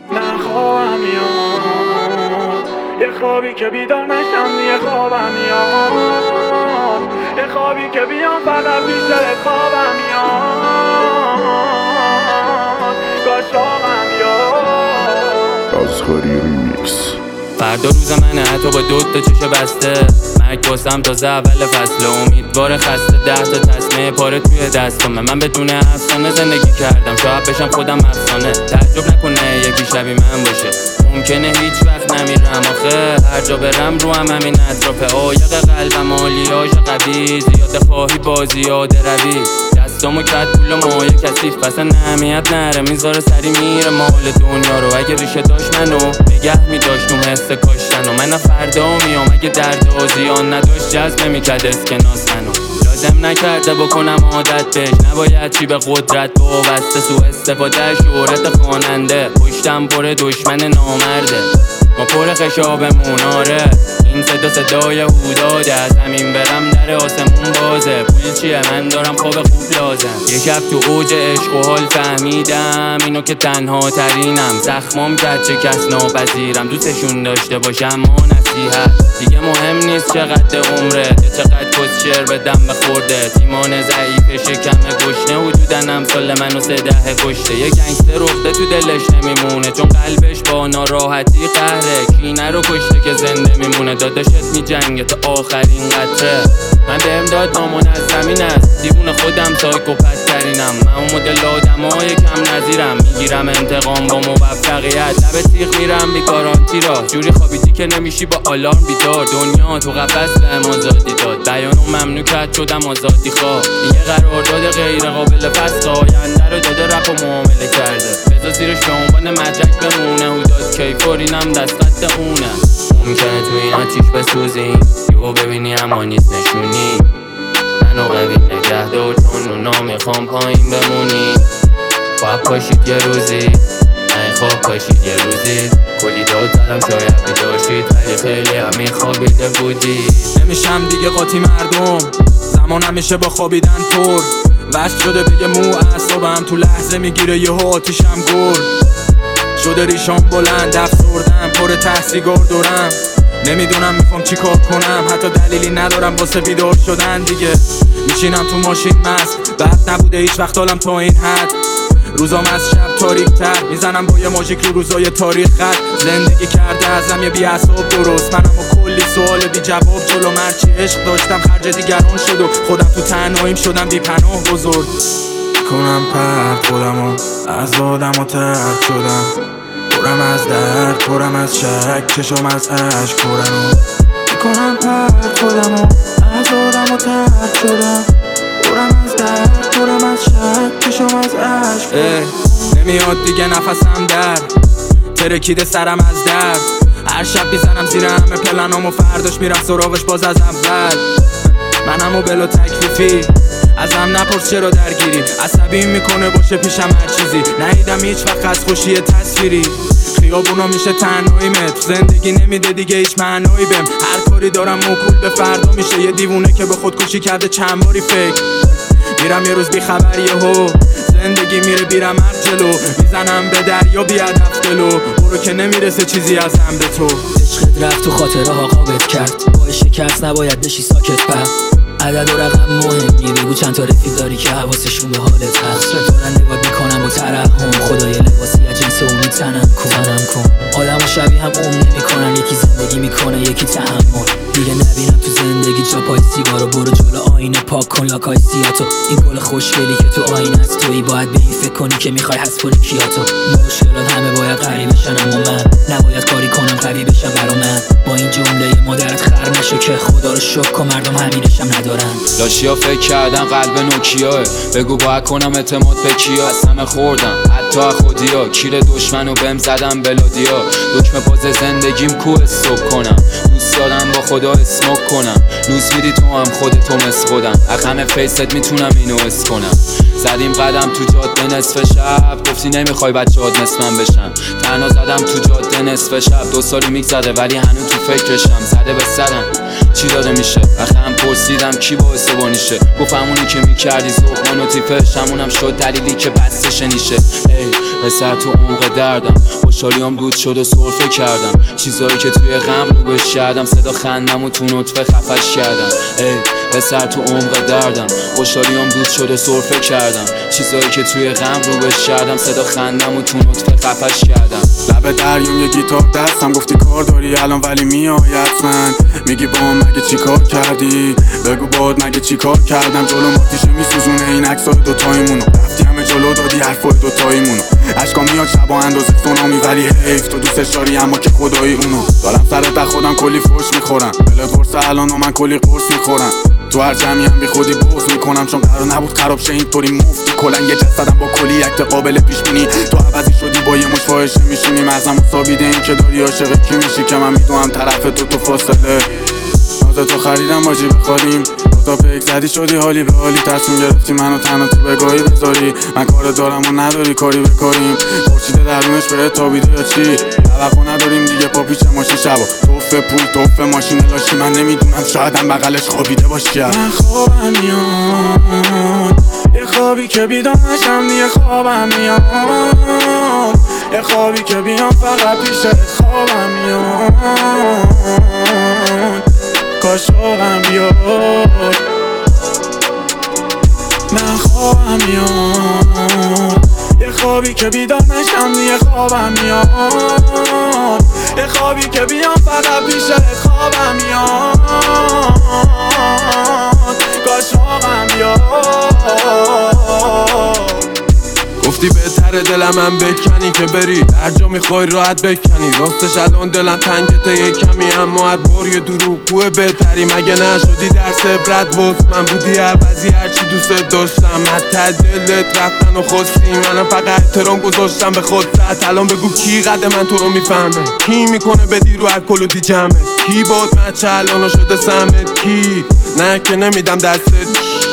نه خوابم میاد، یه خوابی که بیدار نشم، یه خوابم میاد، یه خوابی که بیام فقط بیشتر خوابم میاد، گاشاقم میاد. ازغری ریمیکس. فردا روز منه حتی با دوتا چشم بسته، مرگ واسم تازه اول فصله، امیدوار خسته 10 تا تصمیه پاره توی دستامه. من بدون افسانه زندگی کردم، شاید بشم خودم افسانه. تعجب نکنه یکی شبیه من باشه، ممکنه هیچ وقت نمیرم آخه هر جا برم رو همین اطرافه. عایق قلبم آلیاژ قوی، زیاده خواهی با زیاده روی، دستامو کت پول و مایه کثیف، پس اهمیت نره میذاره سری میره مال دنیا رو. اگه ریشه داشت منو نگه میداشت اون حس کاشتن و من فردا میام اگه درد و زیان نداشت جذب نمیکرد اسکناس منو. لازم نکرده بکنم عادت بهش، نباید چی به قدرت وابسته، سو استفاده شهرت خواننده، پشتم پر دشمن نامرده، ما پر خشابمون. آره این صدا صدای هوداده، از همین برم در آسمون بازه. پول چیه من دارم خواب خوب لازم. یه شب تو اوج عشق و حال فهمیدم اینو که تنها ترینم، زخمام کرد چه کس ناپذیرم، دوستشون داشته باشم ما نصیحت. دیگه مهم نیست چقدر عمرت یا چقدر کسچر بدم به خورده، تیمان ضعیف شکم گشنه حدودن امثال منو 13 کشته. یه گنگستر رفته تو دلش نمیمونه چون قلبش با ناراحتی قهره، کینه رو کشته که زنده میمونه، داداشت میجنگه تا آخرین قطره. من بهم داد نامون از زمین است، دیوون خودم سایکوپت ترینم، من اون مدل آدمای کم نظیرم، میگیرم انتقام با موفقیت، لب تیغ میرم بی گارانتی را، جوری خوابیدی که نمیشی با آلارم بیدار، دنیا تو قفس بهم آزادی داد، بیانو ممنوع کرد شدم آزادی خواه. یه قرارداد غیر قابل فسخ، آینده رو داده رپ و معامله کرده، بذار زیرش به عنوان مدرک بمونه، هوداد کیفورینم دست قد اونه. ممکنه تو این آتیش بسوزیم یهو ببینی اما نیست نشونی، منو قوی نگه دار چون اونا میخوام پایین بمونی. خواب پاشید یه روزی، من خواب پاشید یه روزی، کلی داد زدم شاید بیداشید ولی خیلی هم میخوابیده بودی. نمیشم دیگه قاطی مردم، زمان همیشه با خوابیدن طور وشت شده بگه مو اعصابم تو لحظه میگیره یهو آتیشم گل شده، ریشام بلند افسردم پر ته سیگار دورم، نمیدونم میخوام چی کار کنم، حتی دلیلی ندارم واسه بیدار شدن دیگه. میشینم تو ماشین مست، بعد نبوده هیچ وقت حالم تا این حد، روزام از شب تاریک تر، میزنم با یه ماژیک رو روزای تاریخ خط، زندگی کرده ازم یه بی اعصاب درست، منم و کلی سوال بی جواب جلو مرچی عشق داشتم خرج دیگران شد و خودم تو تنهاییم شدم بی پناه بزرگ. کنم پرد خودمو از آدم و ترد شدم، پرم از درد پرم از شک چشم از عشق پرنو، کنم پرد خودمو از آدم و ترد شدم، پرم از درد پرم از شک چشم از عشق. نمیاد دیگه نفسم در ترکیده سرم از درد، هر شب میزنم زیر همه پلنام و فرداش میرم سراغش باز از اول، منم و بلا تکلیفی ازم نپرس چرا درگیری، عصبی میکنه باشه پیشم هر چیزی، ندیدم هیچ وقت از خوشی تصویری، خیابونا میشه تنهاییمت، زندگی نمیده دیگه هیچ معنایی بهم، هر کاری دارم موکول به فردا میشه، یه دیوونه که به خودکشی کرده چند باری فکر میرم، یه روز بی خبر یهو زندگی میره بیرم جلو، میزنم به دریا بیادب دلو، برو که نمیرسه چیزی از هم به تو. عشقت رفت تو خاطره ها قابت کرد، با شکست نباید بشی ساکت پر، عدد و رقم مهم نی، بگو چند تا رفیق داری که حواسشون به حالت هست، دارن نگات میکنم با ترحم، خدای لباسی از جنس امید تنم کن، آدم و شبیه هم نمیکنن، یکی زندگی میکنه یکی تحمل، دیگه نبینم تو زندگی جا پای سیگارو، برو جلو آینه پاک کن لاکای سیاتو، این گل خوشگلی که تو آینه است تویی، باید به این فکر کنی که میخوای حذف کنی کیاتو، مشکلات همه باید قوی بشن اما من نباید کاری کنم قوی بشم برا من، با این جمله مادرت خر نشو که خدا رو شکر کن مردم همینشم ندارن. لاشیا فکر کردن قلب نوکیاه، بگو باید کنم اعتماد به کیا، از همه خوردم حتی خودیا، کیر دشمنو بهم زدم بلادیا، دکمه باز زندگیم کو استوب کنم، دوست دارم با خدا اسموک کنم، لوس میدی تو هم خودتو مس خودم، از همه فیست میتونم اینو اس کنم، زدیم قدم تو جاده نصف شب، گفتی نمیخوای بچه‌هات مثل من بشن، تنها زدم تو جاده نصف شب، 2 سالی میگذره ولی هنوز تو فکرشم، زده به سرم چی داره میشه اخم پرسیدم کی باعث بانیشه گفت همونی که میکردی زخمان و تیپش همونم شد دلیلی که بستش نیشه ای پسر تو عمق دردم خوشحالیام دود شد و سرفه کردم چیزایی که توی غم رو بش کردم صدا خندم و تو نطفه خفش کردم ای پسر تو عمق دردم خوشحالیام دود شد و سرفه کردم چیزایی که توی غم رو بش کردم صدا خندم و تو نطفه خفش کردم لب دریام یه گیتار دستم گفتی کار داری الان ولی میای حتما میگی با هم مگه چی کار کردی بگو باد مگه چی کار کردم جلو ماتیشه میسوزونه این عکسای دوتاییمونو رفتی همه جلو دادی حرفای دوتاییمونو اشکام میاد شبا اندازه سونامی ولی حیف تو دوستش داری اما که خدایی اونو دارم سرت خودم کلی فوش میخورم بله قرص الان و من کلی قرص میخورم تو هر جمعی هم بی خودی بوس میکنم چون قرار نبود خراب شه اینطوری مفتی کلن یه جسدم با کلی اکت قابل پیش بینی تو عوضی شدی با یه مش فاحشه میشونی مغزم سابیده این که داری عاشق کی میشی که من میدونم طرف تو فاصله ناز تو خریدم باجی بخوریم تا پیک زدی شدی حالی به حالی تصمیم گرفتی منو تنها تو بگاهی بذاری من کار دارم و نداری کاری بکاریم خورشید درونش بهت تابیده یا چی توقع نداریم دیگه پا پیچ ماشی شبا توفه پول توفه ماشین لاشی من نمیدونم شایدم بغلش خوابیده باشی من خوابم میاد یه خوابی که بیدار نشم یه خوابم میاد یه خوابی که بیام فقط پیشت خوابم میاد کاش خوابم بیاد من خوابم میاد یه خوابی که بیدار نشم یه خوابم میاد یه خوابی که بیام فقط پیشت خوابم میاد کاش خوابم بیاد گفتی بهتره دلم بکنی که بری هر جا میخوای راحت بکنی راستش الان دلم تنگته یه کمی اما هر بار یه دروغگوه بهتری مگه نشدی درس عبرت واسه من بودی عوضی هرچی دوست داشتم حتی دلت رفتن و خواستی منم فقط احترام گذاشتم به خودت الان بگو کی قد من تو رو میفهمه کی میکنه بدی رو الکل و دی جمعه کی باد مچه الان شده سمت کی نه که نمیدم دستت